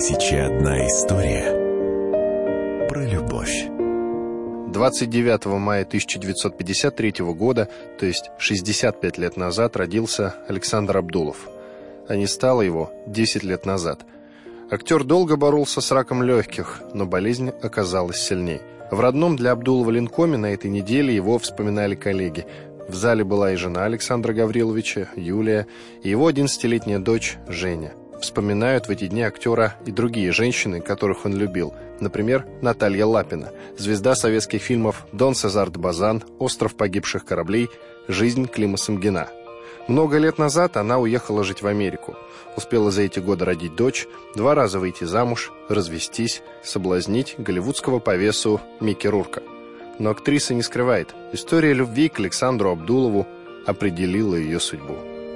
1001 история про любовь. 29 мая 1953 года, то есть 65 лет назад, родился Александр Абдулов. А не стало его 10 лет назад. Актер долго боролся с раком легких, но болезнь оказалась сильней. В родном для Абдулова Ленкоме на этой неделе его вспоминали коллеги. В зале была и жена Александра Гавриловича, Юлия, и его 11-летняя дочь Женя. Вспоминают в эти дни актера и другие женщины, которых он любил. Например, Наталья Лапина, звезда советских фильмов «Дон Сезар де Базан», «Остров погибших кораблей», «Жизнь Клима Самгина». Много лет назад она уехала жить в Америку. Успела за эти годы родить дочь, 2 раза выйти замуж, развестись, соблазнить голливудского повесу Микки Рурка. Но актриса не скрывает, история любви к Александру Абдулову определила ее судьбу.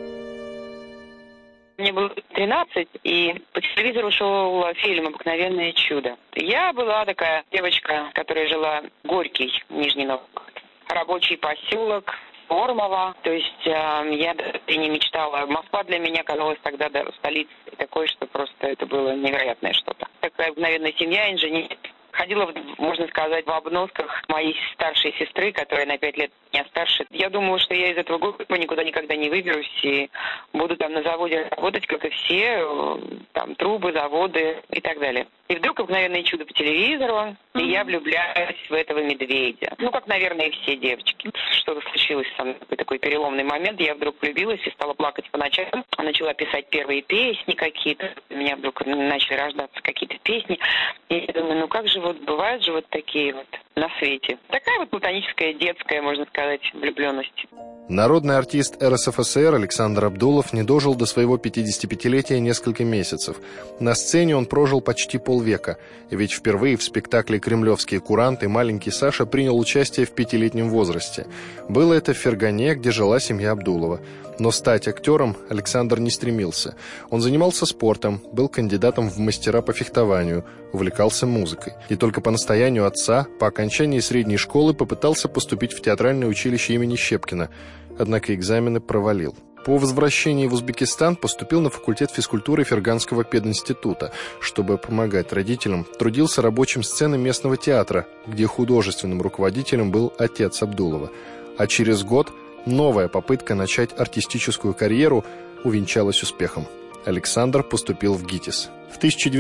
Мне было 13, и по телевизору шел фильм «Обыкновенное чудо». Я была такая девочка, которая жила в Горький, Нижний Новгород. Рабочий поселок, Формово. То есть я не мечтала. Москва для меня казалась тогда столицей такой, что просто это было невероятное что-то. Такая обыкновенная семья, инженер. Ходила, можно сказать, в обносках моей старшей сестры, которая на 5 лет меня старше. Я думала, что я из этого города никуда не выберусь и буду там на заводе работать, как и все, там трубы, заводы и так далее. И вдруг «Обыкновенное чудо» по телевизору, и я влюбляюсь в этого медведя. Ну, как, наверное, и все девочки. Что-то случилось со мной, такой переломный момент. Я вдруг влюбилась и стала плакать по ночам. Начала писать первые песни какие-то. У меня вдруг начали рождаться какие-то песни. И я думаю, ну как же вот бывают же вот такие вот на свете. Такая вот платоническая, детская, можно сказать, влюбленность. Народный артист РСФСР Александр Абдулов не дожил до своего 55-летия несколько месяцев. На сцене он прожил почти полвека, ведь впервые в спектакле «Кремлевские куранты» маленький Саша принял участие в 5-летнем возрасте. Было это в Фергане, где жила семья Абдулова. Но стать актером Александр не стремился. Он занимался спортом, был кандидатом в мастера по фехтованию, увлекался музыкой. И только по настоянию отца по окончании средней школы попытался поступить в театральное училище имени Щепкина, однако экзамены провалил. По возвращении в Узбекистан поступил на факультет физкультуры Ферганского пединститута. Чтобы помогать родителям, трудился рабочим сцены местного театра, где художественным руководителем был отец Абдулова. А через год новая попытка начать артистическую карьеру увенчалась успехом. Александр поступил в ГИТИС. В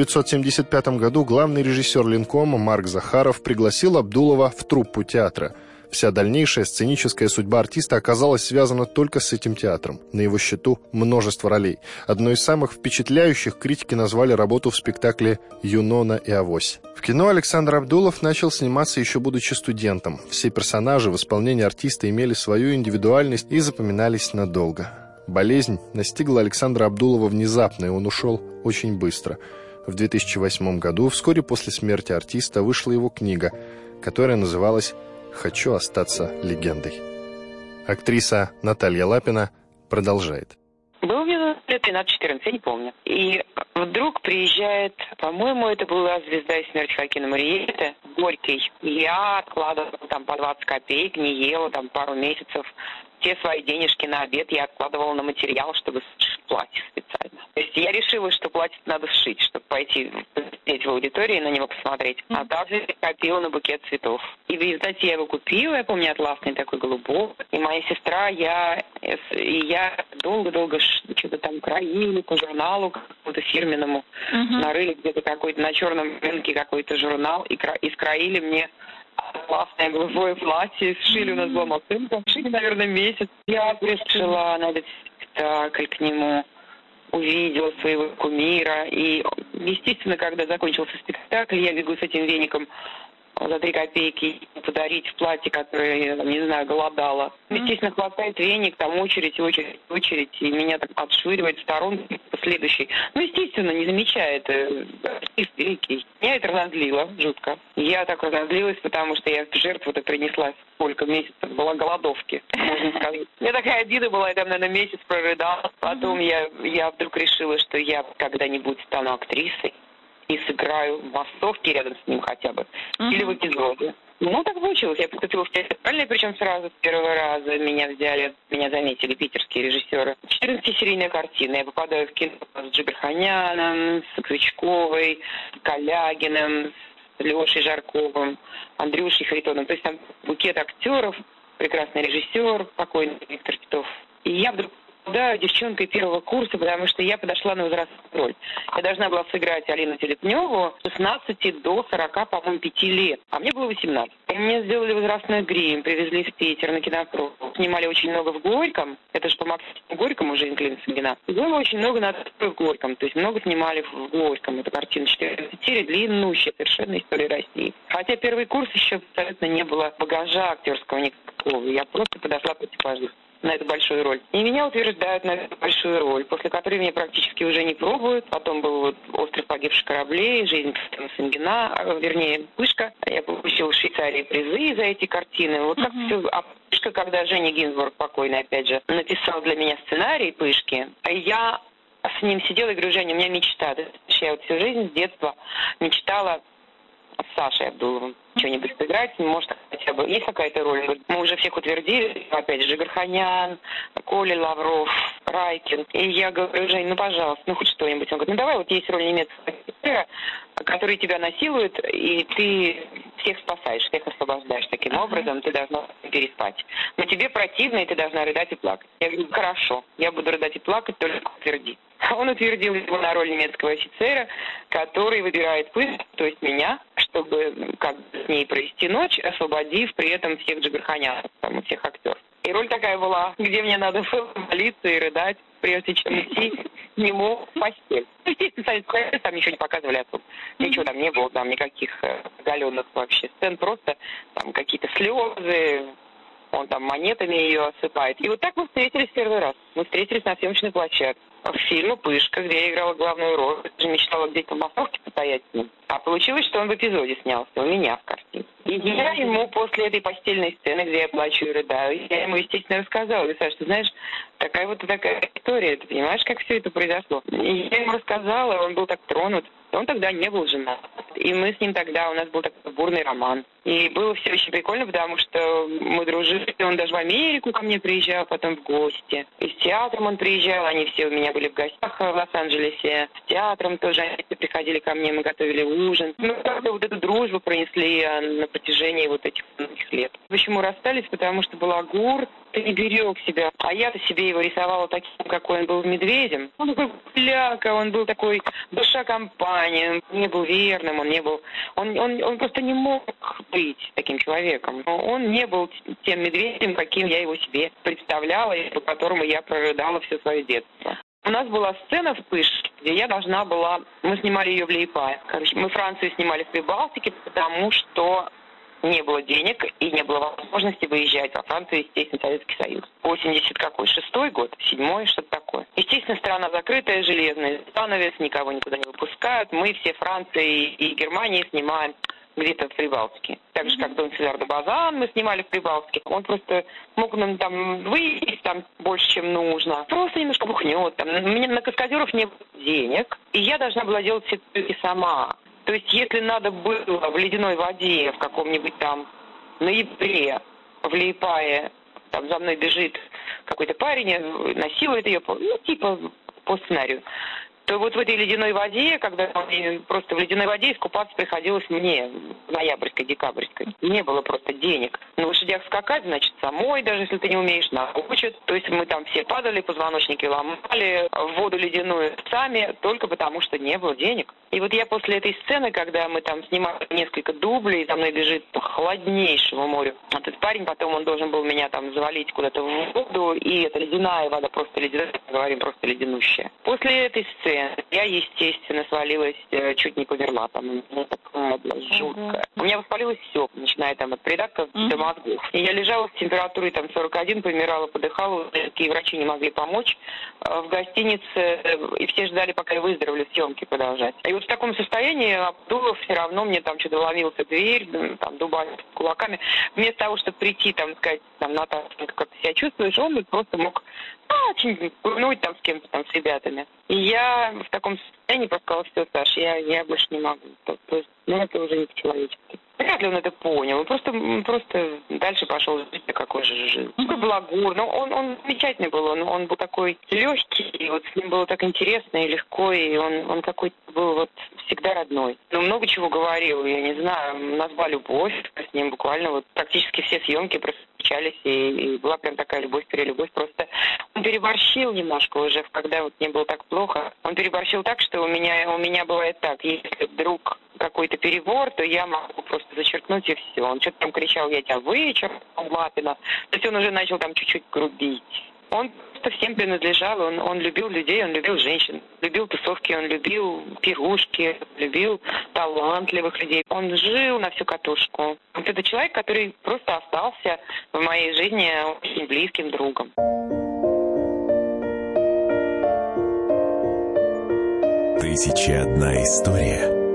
1975 году главный режиссер Ленкома Марк Захаров пригласил Абдулова в труппу театра. Вся дальнейшая сценическая судьба артиста оказалась связана только с этим театром. На его счету множество ролей. Одной из самых впечатляющих критики назвали работу в спектакле «Юнона и Авось». В кино Александр Абдулов начал сниматься еще будучи студентом. Все персонажи в исполнении артиста имели свою индивидуальность и запоминались надолго. Болезнь настигла Александра Абдулова внезапно, и он ушел очень быстро. В 2008 году, вскоре после смерти артиста, вышла его книга, которая называлась «Хочу остаться легендой». Актриса Наталья Лапина продолжает. Было мне лет 13-14, я не помню. И вдруг приезжает, по-моему, это была «Звезда и смерть» Хоакина Мурриета, Горький. Я откладывала там по 20 копеек, не ела там пару месяцев. Все свои денежки на обед я откладывала на материал, чтобы сшить платье специально. То есть я решила, что платье надо сшить, чтобы пойти в аудитории и на него посмотреть. А также копила на букет цветов. И в результате я его купила, я помню, атласный такой голубой. И моя сестра, я долго-долго что-то там краили по журналу какому-то фирменному. Нарыли где-то какой-то на черном рынке какой-то журнал и скроили мне классное голубое платье, сшили, у нас была машинка, сшили, наверное, месяц. Я пришла на этот спектакль к нему, увидела своего кумира, и, естественно, когда закончился спектакль, я бегу с этим веником за 3 копейки подарить платье, которое, не знаю, голодало. Естественно, хватает веник, там очередь, и меня так отшвыривает в сторонку последующий. Ну, естественно, не замечает артист великий. Меня это разозлило жутко. Я так разозлилась, потому что я в жертву-то принесла сколько месяцев, была голодовки, можно сказать. У меня такая обида была, я там, наверное, месяц прорыдала. Потом я вдруг решила, что я когда-нибудь стану актрисой и сыграю в массовке рядом с ним хотя бы, или в эпизоде. Ну, так получилось. Я поступила в театральное, причем сразу с первого раза меня взяли, меня заметили питерские режиссеры. 14-серийная картина. Я попадаю в кино с Джигарханяном, с Крючковой, с Калягиным, с Лешей Жарковым, Андрюшей Харитоном. То есть там букет актеров, прекрасный режиссер, покойный Виктор Титов. И я вдруг девчонкой первого курса, потому что я подошла на возрастную роль. Я должна была сыграть Алину Телепневу с 16 до 40, по-моему, 5 лет. А мне было 18. И мне сделали возрастной грим, привезли в Питер на кинопром. Снимали очень много в Горьком. Это же по Максиму Горькому Жень Клинценгина. Было очень много в Горьком. То есть много снимали в Горьком. Это картина 14 серий, длиннущая совершенно история России. Хотя первый курс еще абсолютно не было багажа актерского никакого. Я просто подошла по типажу на эту большую роль. И меня утверждают на эту большую роль, после которой меня практически уже не пробуют. Потом был вот «Остров погибших кораблей», «Жизнь Клинценгина», вернее, «Пышка». Я получила в Швейцарии призы за эти картины. Вот как все. А «Пышка», когда Женя Гинзбург, покойный, опять же, написал для меня сценарий «Пышки», я с ним сидела и говорю: Женя, у меня мечта. Я вот всю жизнь с детства мечтала с Сашей Абдуловым что-нибудь сыграть, может, хотя бы есть какая-то роль. Мы уже всех утвердили, опять же, Джигарханян, Коля Лавров, Райкин. И я говорю: Жень, ну, пожалуйста, ну, хоть что-нибудь. Он говорит: ну, давай, вот есть роль немецкого офицера, который тебя насилует, и ты всех спасаешь, всех освобождаешь таким образом, ты должна переспать. Но тебе противно, и ты должна рыдать и плакать. Я говорю: хорошо, я буду рыдать и плакать, только утверди. Он утвердил его на роль немецкого офицера, который выбирает Пышку, то есть меня, чтобы как бы с ней провести ночь, освободив при этом всех Джигарханянов, там, всех актеров. И роль такая была, где мне надо было молиться и рыдать, прежде чем идти к нему в постель. Ну, естественно, Советскую Союз там ничего не показывали особо. Ничего там не было, там никаких оголенных вообще сцен, просто там какие-то слезы, он там монетами ее осыпает. И вот так мы встретились первый раз. Мы встретились на съемочной площадке. В фильме «Пышка», где я играла главную роль. Я же мечтала где-то в массовке постоять с ним. А получилось, что он в эпизоде снялся, у меня в картине. И я ему после этой постельной сцены, где я плачу и рыдаю, я ему, естественно, рассказала: говорю: Саш, ты знаешь, такая история, ты понимаешь, как все это произошло? И я ему рассказала, он был так тронут. Он тогда не был женат. И мы с ним тогда, у нас был такой бурный роман. И было все очень прикольно, потому что мы дружили. Он даже в Америку ко мне приезжал, потом в гости. И с театром он приезжал, они все у меня были в гостях в Лос-Анджелесе. С театром тоже они приходили ко мне, мы готовили ужин. Мы как-то вот эту дружбу пронесли на протяжении вот этих многих лет. Почему расстались? Потому что балагур не берег себя. А я-то себе его рисовала таким, какой он был медведем. Он такой пляка, он был такой душа компании, он не был верным, он не был... Он просто не мог быть таким человеком. Он не был тем медведем, каким я его себе представляла, и по которому я прорыдала все свое детство. У нас была сцена в «Пышке», где я должна была... Мы снимали ее в Лиепае. Короче, мы Францию снимали в Прибалтике, потому что не было денег и не было возможности выезжать во Францию, естественно, Советский Союз. 86-й год, 7-й, что-то такое. Естественно, страна закрытая, железный занавес, никого никуда не выпускают. Мы все Франции и Германии снимаем где-то в Прибалтике. Так же, как Дон Сезар де Базан мы снимали в Прибалтике. Он просто мог нам там выйти там больше, чем нужно. Просто немножко бухнет. Там. У меня на каскадеров не было денег, и я должна была делать все это сама. То есть, если надо было в ледяной воде, в каком-нибудь там ноябре, в Лиепае, там за мной бежит какой-то парень, насилует ее, ну, типа по сценарию, то вот в этой ледяной воде, когда просто в ледяной воде искупаться приходилось мне, ноябрьской, декабрьской. Не было просто денег. На лошадях скакать, значит, самой, даже если ты не умеешь, научат. То есть мы там все падали, позвоночники ломали, в воду ледяную сами, только потому что не было денег. И вот я после этой сцены, когда мы там снимали несколько дублей, за мной бежит по холоднейшему морю этот парень, потом он должен был меня там завалить куда-то в воду, и это ледяная вода, просто ледяная, говорим, просто ледянущая. После этой сцены я, естественно, свалилась, чуть не померла, там, такая была жуткая. У меня воспалилось все, начиная там от предактов до мозгов. И я лежала с температурой там 41, помирала, подыхала, никакие врачи не могли помочь в гостинице, и все ждали, пока я выздоровлю, съемки продолжать. И вот в таком состоянии Абдулов все равно мне там что-то ломился в дверь, там, дубами, кулаками. Вместо того, чтобы прийти, там, сказать, там, Наташа, как ты себя чувствуешь, он просто мог очень курнуть там с кем-то, там, с ребятами. И я в таком состоянии просто сказала: все, Саш, я больше не могу. То есть, ну, это уже не по-человечески. Вряд ли он это понял. Он просто дальше пошел жить, какой же жил. Он такой благур, но он замечательный был. Он был такой легкий, и вот с ним было так интересно и легко, и он какой-то был вот всегда родной. Но много чего говорил, я не знаю, у нас была любовь с ним буквально вот практически все съемки просто встречались, и была прям такая любовь-перелюбовь. Просто он переборщил немножко уже, когда вот мне было так плохо. Он переборщил так, что у меня бывает так, если вдруг какой-то перебор, то я могу просто зачеркнуть, и все. Он что-то там кричал: я тебя вычеркнул, Лапина. То есть он уже начал там чуть-чуть грубить. Он просто всем принадлежал, он любил людей, он любил женщин, любил тусовки, он любил пирушки, любил талантливых людей. Он жил на всю катушку. Вот это человек, который просто остался в моей жизни очень близким другом. «1001 история».